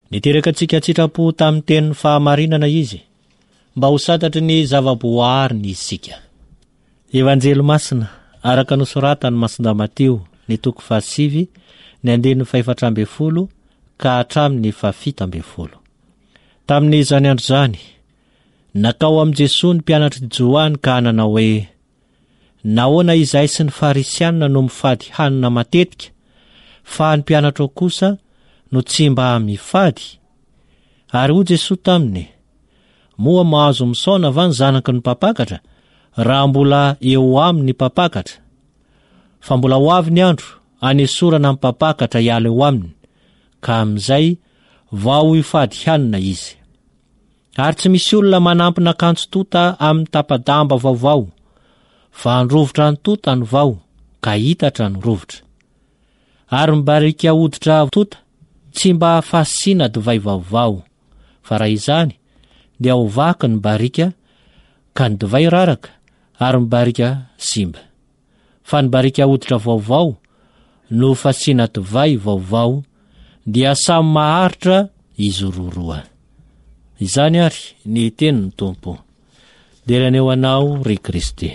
Niteraka antsika tsitrapo tamin'ny tenin'ny fahamarinana izy, mba ho santatry ny zava-boahary isika. Evanjely masina araka nosoratany Masinda Mateo ny 7 ny 4:40 ka hatramin'ny 7:70. Tamin'izany andro zany, nakao amin'i Jesosy ny mpianatra Joany ka nanao hoe: nahoana izahay sy ny farisianina no mifady hanina matetika, fa ny mpianatra kosa no tsy mba mifady? Ary hoy Jesosy taminy: moa mahazo misaona va ny zanaky ny mpapakatra raha mbola eo aminy ny mpapakatra? Fa mbola ho avy ny andro anesorana ny mpapakatra hiala eo aminy, ka amin'izay vao hifady hanina izy. Ary tsy misy olona manampina akanjo tota amin'ny tapa-damba vaovao, fa androvitra ny tota ny vao ka hitatra ny rovitra. Ary mibarika hoditra tota tsy mba fasiana divay vaovao, fa raha izany dia ho vaky ny barika ka ny divay raraka ary mibarika simba. Fa ny barika hoditra vaovao no fasiana divay vaovao dia samy maharitra izy roa. Izany ary ny tenin'ny Tompo. Deraneo anao ry Kristy.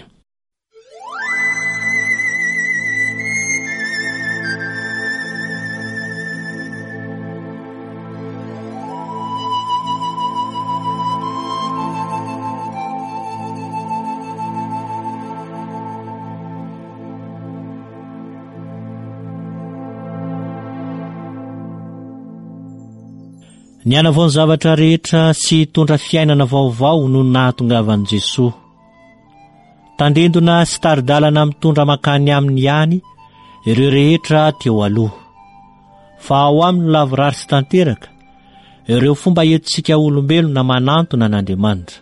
Ny anavao ny zavatra rehetra sy hitondra fiainana vaovao no nahatongavan'i Jesosy. Tandrendona sy taridalana mitondra makany aminy ihany ireo rehetra teo aloha. Fa ao aminy lavorary sy tanteraka ireo fomba entintsika olombelona manantona n'Andriamanitra.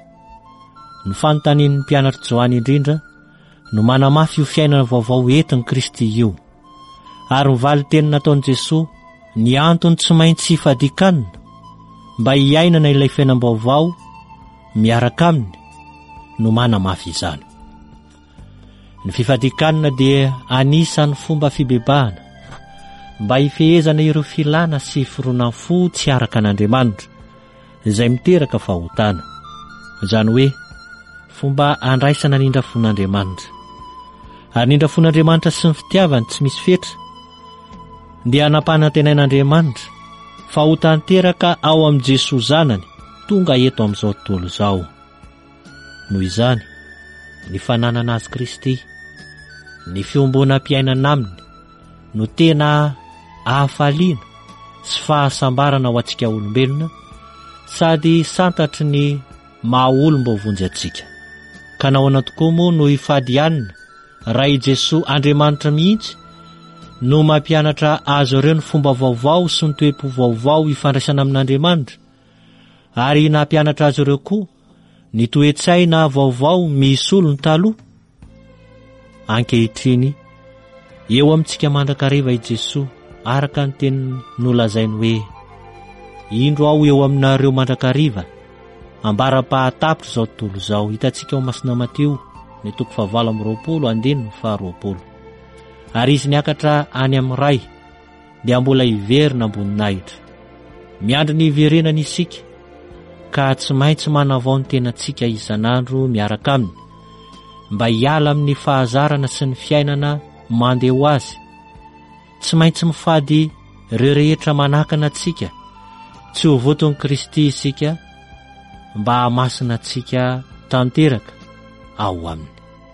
Ny fanontanian'ny mpianatra Joany indrindra no manamafy io fiainana vaovao entin'i Kristy io. Ary mivaly teny nataon'i Jesosy ny antony tsy maintsy fadikanina mba hiainana ilay fiainam-baovao miaraka aminy no manamafy izany. Ny fifadikanina dia anisan'ny fomba fibebahana mba hifehezana ireo filana sy fironan-fo tsy araka an'Andriamanitra izay miteraka fahotana, izany hoe fomba andraisana nindra fon'Andriamanitra. Ary nindra fon'Andriamanitra sy ny fitiavany tsy misy fetra dia anapanantenain'Andriamanitra fa ho tanteraka ao amin'i Jesosy zanany tonga eto amin'izao tontolo izao. Noho izany, ny fananana azy Kristy, ny fiombonam-piainana aminy no tena ahafaliana sy fahasambarana ho antsika olombelona, sady santatry ny maha olom-bo vonjy antsika. Ka nahoana tokoa moa no hifady hanina raha i Jesosy Andriamanitra mihitsy no mampianatra azo ireo ny fomba vaovao sy ny toe-po vaovao ifandraisana amin'Andriamanitra, ary nampianatra azo ireo koa ny toe-tsaina vaovao misy olony taloha. Ankehitriny eo amintsika mandrakariva i Jesosy araka ny teny nolazainy hoe: indro aho eo aminareo mandrakariva ambara-pahatapitra izao tontolo izao. Hitantsika ao Masina Mateo ny 7:20-20. Ary izy niakatra any amin'ny ray dia mbola hiverina amboninahitra. Miandry ny hiverenana isika ka tsy maintsy manavao ny tenantsika isan'andro miaraka aminy mba hiala amin'ny fahazarana sy ny fiainana mandeha ho azy. Tsy maintsy mifady ireo rehetra manakana antsika, tsy ho voton'i Kristy isika mba hamasina antsika tanteraka ao aminy.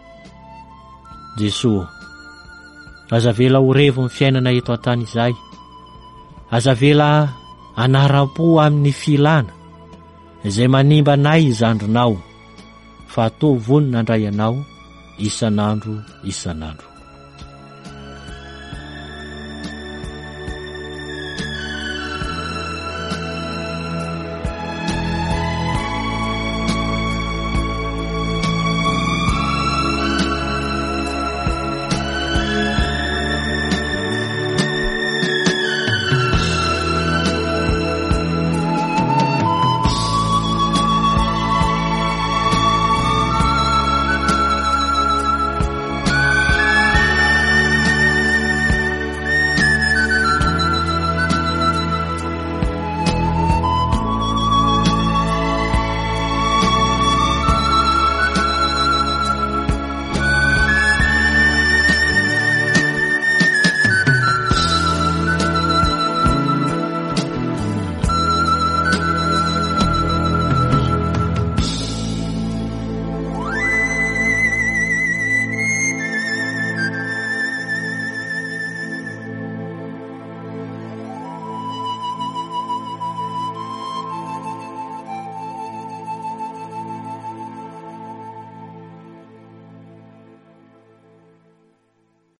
Jesosy, aza vela ho revo ny fiainana eto an-tany izay. Aza vela anara-po amin'ny filana izay manimba anay izandronao, fa atao vonina andray anao isan'andro isan'andro.